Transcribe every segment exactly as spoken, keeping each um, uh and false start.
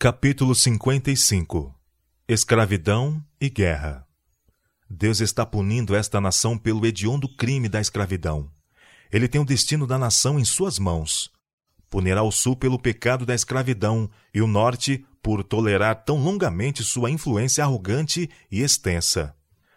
Capítulo cinquenta e cinco. Escravidão e guerra. Deus está punindo esta nação pelo hediondo crime da escravidão. Ele tem o destino da nação em suas mãos. Punirá o sul pelo pecado da escravidão e o norte por tolerar tão longamente sua influência arrogante e extensa.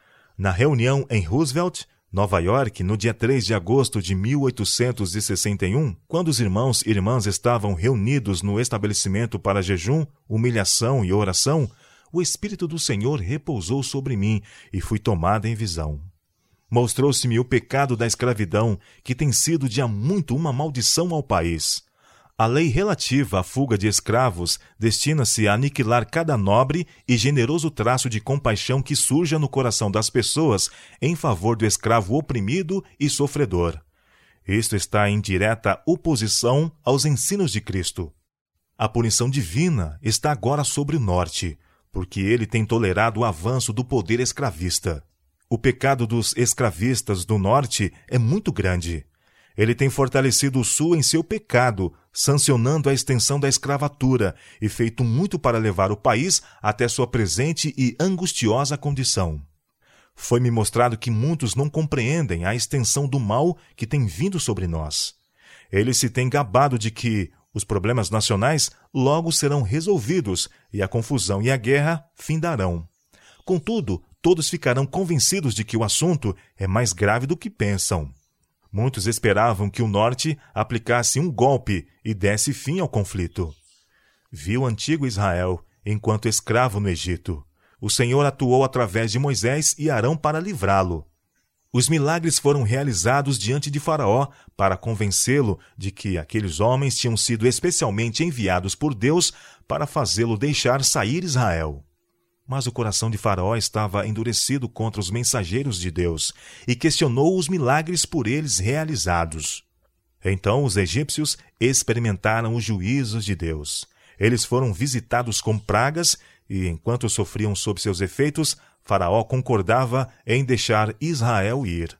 Na reunião em Roosevelt, Nova York, no dia três de agosto de mil oitocentos e sessenta e um, quando os irmãos e irmãs estavam reunidos no estabelecimento para jejum, humilhação e oração, o Espírito do Senhor repousou sobre mim e fui tomado em visão. Mostrou-se-me o pecado da escravidão, que tem sido de há muito uma maldição ao país. A lei relativa à fuga de escravos destina-se a aniquilar cada nobre e generoso traço de compaixão que surja no coração das pessoas em favor do escravo oprimido e sofredor. Isto está em direta oposição aos ensinos de Cristo. A punição divina está agora sobre o norte, porque ele tem tolerado o avanço do poder escravista. O pecado dos escravistas do norte é muito grande. Ele tem fortalecido o sul em seu pecado, sancionando a extensão da escravatura e feito muito para levar o país até sua presente e angustiosa condição. Foi-me mostrado que muitos não compreendem a extensão do mal que tem vindo sobre nós. Eles se têm gabado de que os problemas nacionais logo serão resolvidos e a confusão e a guerra findarão. Contudo, todos ficarão convencidos de que o assunto é mais grave do que pensam. Muitos esperavam que o norte aplicasse um golpe e desse fim ao conflito. Viu o antigo Israel enquanto escravo no Egito. O Senhor atuou através de Moisés e Arão para livrá-lo. Os milagres foram realizados diante de Faraó para convencê-lo de que aqueles homens tinham sido especialmente enviados por Deus para fazê-lo deixar sair Israel. Mas o coração de Faraó estava endurecido contra os mensageiros de Deus e questionou os milagres por eles realizados. Então os egípcios experimentaram os juízos de Deus. Eles foram visitados com pragas e, enquanto sofriam sob seus efeitos, Faraó concordava em deixar Israel ir.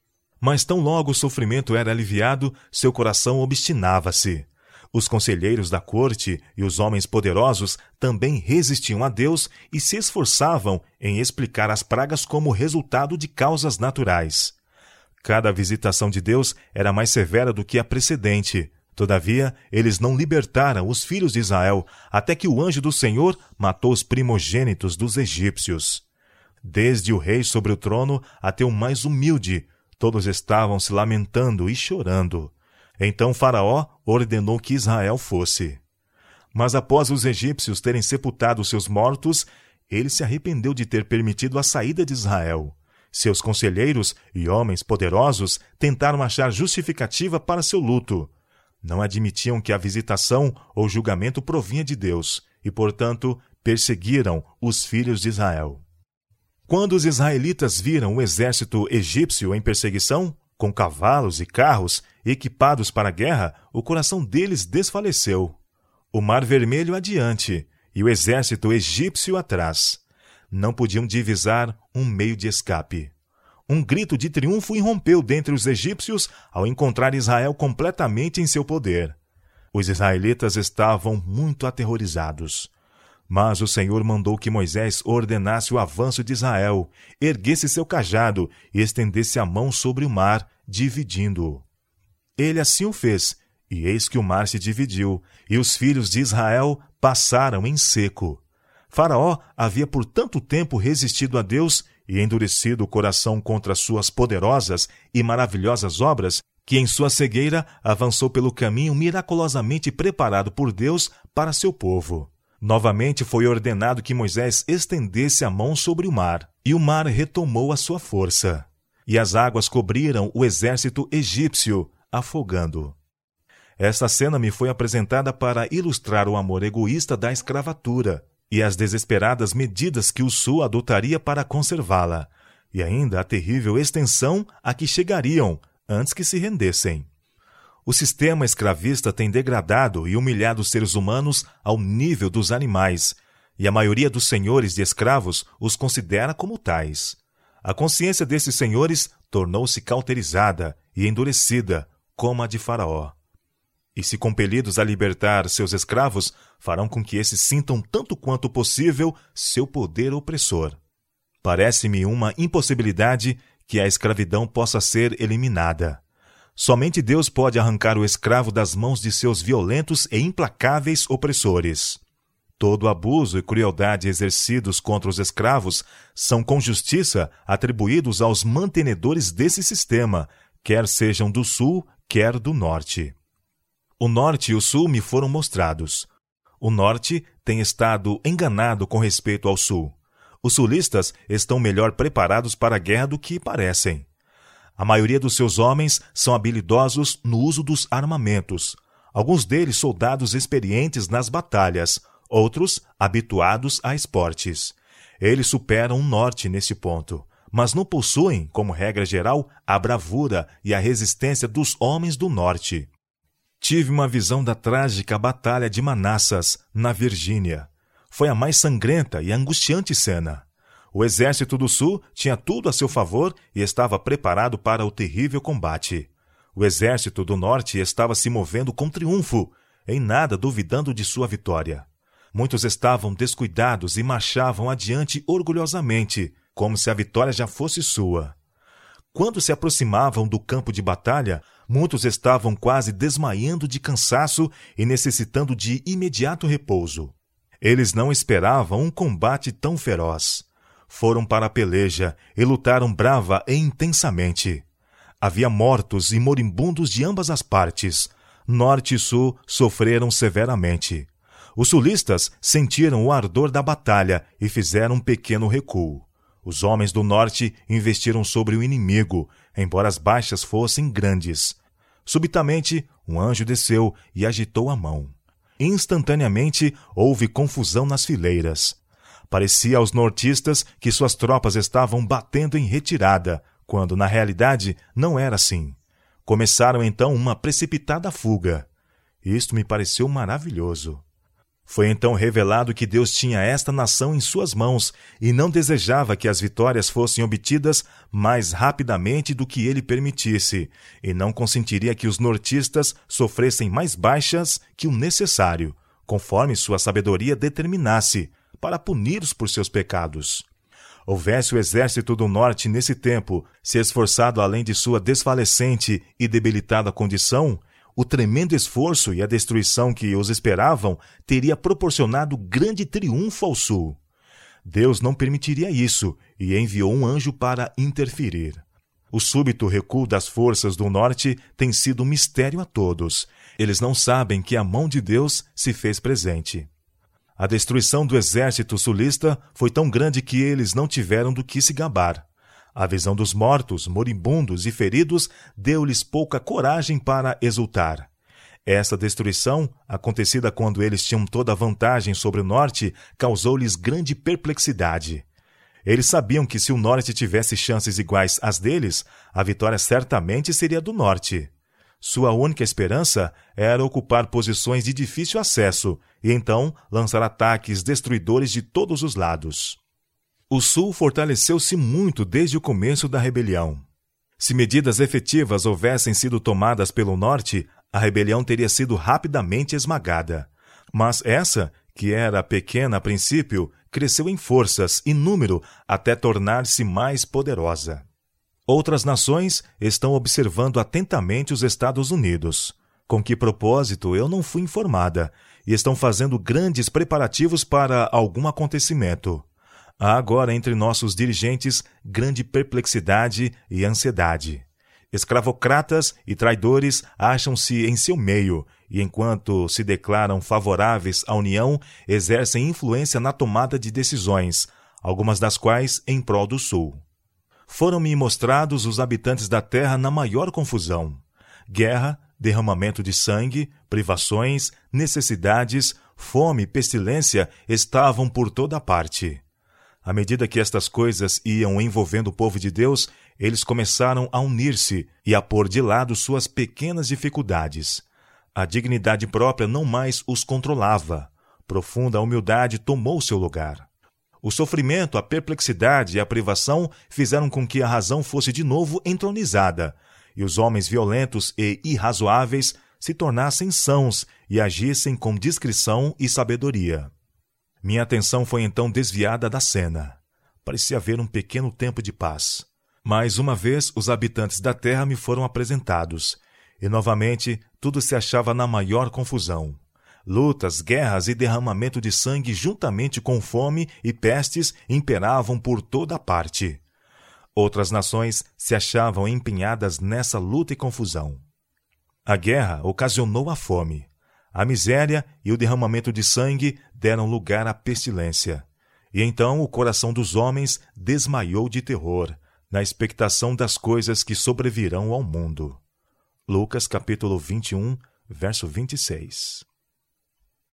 Mas tão logo o sofrimento era aliviado, seu coração obstinava-se. Os conselheiros da corte e os homens poderosos também resistiam a Deus e se esforçavam em explicar as pragas como resultado de causas naturais. Cada visitação de Deus era mais severa do que a precedente. Todavia, eles não libertaram os filhos de Israel, até que o anjo do Senhor matou os primogênitos dos egípcios. Desde o rei sobre o trono até o mais humilde, todos estavam se lamentando e chorando. Então Faraó ordenou que Israel fosse. Mas após os egípcios terem sepultado seus mortos, ele se arrependeu de ter permitido a saída de Israel. Seus conselheiros e homens poderosos tentaram achar justificativa para seu luto. Não admitiam que a visitação ou julgamento provinha de Deus e, portanto, perseguiram os filhos de Israel. Quando os israelitas viram o exército egípcio em perseguição, com cavalos e carros, equipados para a guerra, o coração deles desfaleceu. O Mar Vermelho adiante, e o exército egípcio atrás. Não podiam divisar um meio de escape. Um grito de triunfo irrompeu dentre os egípcios ao encontrar Israel completamente em seu poder. Os israelitas estavam muito aterrorizados. Mas o Senhor mandou que Moisés ordenasse o avanço de Israel, erguesse seu cajado e estendesse a mão sobre o mar, dividindo-o. Ele assim o fez, e eis que o mar se dividiu, e os filhos de Israel passaram em seco. Faraó havia por tanto tempo resistido a Deus e endurecido o coração contra suas poderosas e maravilhosas obras, que em sua cegueira avançou pelo caminho miraculosamente preparado por Deus para seu povo. Novamente foi ordenado que Moisés estendesse a mão sobre o mar, e o mar retomou a sua força. E as águas cobriram o exército egípcio, afogando. Esta cena me foi apresentada para ilustrar o amor egoísta da escravatura e as desesperadas medidas que o Sul adotaria para conservá-la, e ainda a terrível extensão a que chegariam antes que se rendessem. O sistema escravista tem degradado e humilhado os seres humanos ao nível dos animais, e a maioria dos senhores de escravos os considera como tais. A consciência desses senhores tornou-se cauterizada e endurecida, como a de Faraó. E se compelidos a libertar seus escravos, farão com que esses sintam tanto quanto possível seu poder opressor. Parece-me uma impossibilidade que a escravidão possa ser eliminada. Somente Deus pode arrancar o escravo das mãos de seus violentos e implacáveis opressores. Todo abuso e crueldade exercidos contra os escravos são com justiça atribuídos aos mantenedores desse sistema, quer sejam do sul, quer do norte. O norte e o sul me foram mostrados. O norte tem estado enganado com respeito ao sul. Os sulistas estão melhor preparados para a guerra do que parecem. A maioria dos seus homens são habilidosos no uso dos armamentos. Alguns deles soldados experientes nas batalhas, outros habituados a esportes. Eles superam o norte nesse ponto, mas não possuem, como regra geral, a bravura e a resistência dos homens do norte. Tive uma visão da trágica Batalha de Manassas, na Virgínia. Foi a mais sangrenta e angustiante cena. O exército do sul tinha tudo a seu favor e estava preparado para o terrível combate. O exército do norte estava se movendo com triunfo, em nada duvidando de sua vitória. Muitos estavam descuidados e marchavam adiante orgulhosamente, como se a vitória já fosse sua. Quando se aproximavam do campo de batalha, muitos estavam quase desmaiando de cansaço e necessitando de imediato repouso. Eles não esperavam um combate tão feroz. Foram para a peleja e lutaram brava e intensamente. Havia mortos e moribundos de ambas as partes. Norte e sul sofreram severamente. Os sulistas sentiram o ardor da batalha e fizeram um pequeno recuo. Os homens do norte investiram sobre o inimigo, embora as baixas fossem grandes. Subitamente, um anjo desceu e agitou a mão. Instantaneamente, houve confusão nas fileiras. Parecia aos nortistas que suas tropas estavam batendo em retirada, quando, na realidade, não era assim. Começaram, então, uma precipitada fuga. Isto me pareceu maravilhoso. Foi então revelado que Deus tinha esta nação em suas mãos e não desejava que as vitórias fossem obtidas mais rapidamente do que ele permitisse, e não consentiria que os nortistas sofressem mais baixas que o necessário, conforme sua sabedoria determinasse, para puni-los por seus pecados. Houvesse o exército do norte nesse tempo se esforçado além de sua desfalecente e debilitada condição, o tremendo esforço e a destruição que os esperavam teria proporcionado grande triunfo ao sul. Deus não permitiria isso e enviou um anjo para interferir. O súbito recuo das forças do norte tem sido um mistério a todos. Eles não sabem que a mão de Deus se fez presente. A destruição do exército sulista foi tão grande que eles não tiveram do que se gabar. A visão dos mortos, moribundos e feridos deu-lhes pouca coragem para exultar. Essa destruição, acontecida quando eles tinham toda a vantagem sobre o norte, causou-lhes grande perplexidade. Eles sabiam que se o norte tivesse chances iguais às deles, a vitória certamente seria do norte. Sua única esperança era ocupar posições de difícil acesso e então lançar ataques destruidores de todos os lados. O sul fortaleceu-se muito desde o começo da rebelião. Se medidas efetivas houvessem sido tomadas pelo norte, a rebelião teria sido rapidamente esmagada. Mas essa, que era pequena a princípio, cresceu em forças e número até tornar-se mais poderosa. Outras nações estão observando atentamente os Estados Unidos. Com que propósito eu não fui informada, e estão fazendo grandes preparativos para algum acontecimento. Há agora entre nossos dirigentes grande perplexidade e ansiedade. Escravocratas e traidores acham-se em seu meio, e enquanto se declaram favoráveis à União, exercem influência na tomada de decisões, algumas das quais em prol do Sul. Foram-me mostrados os habitantes da terra na maior confusão. Guerra, derramamento de sangue, privações, necessidades, fome e pestilência estavam por toda parte. À medida que estas coisas iam envolvendo o povo de Deus, eles começaram a unir-se e a pôr de lado suas pequenas dificuldades. A dignidade própria não mais os controlava. Profunda humildade tomou seu lugar. O sofrimento, a perplexidade e a privação fizeram com que a razão fosse de novo entronizada, e os homens violentos e irrazoáveis se tornassem sãos e agissem com discrição e sabedoria. Minha atenção foi então desviada da cena. Parecia haver um pequeno tempo de paz. Mais uma vez, os habitantes da terra me foram apresentados, e novamente tudo se achava na maior confusão. Lutas, guerras e derramamento de sangue, juntamente com fome e pestes, imperavam por toda parte. Outras nações se achavam empenhadas nessa luta e confusão. A guerra ocasionou a fome. A miséria e o derramamento de sangue deram lugar à pestilência. E então o coração dos homens desmaiou de terror, na expectação das coisas que sobrevirão ao mundo. Lucas capítulo vinte e um, verso vinte e seis.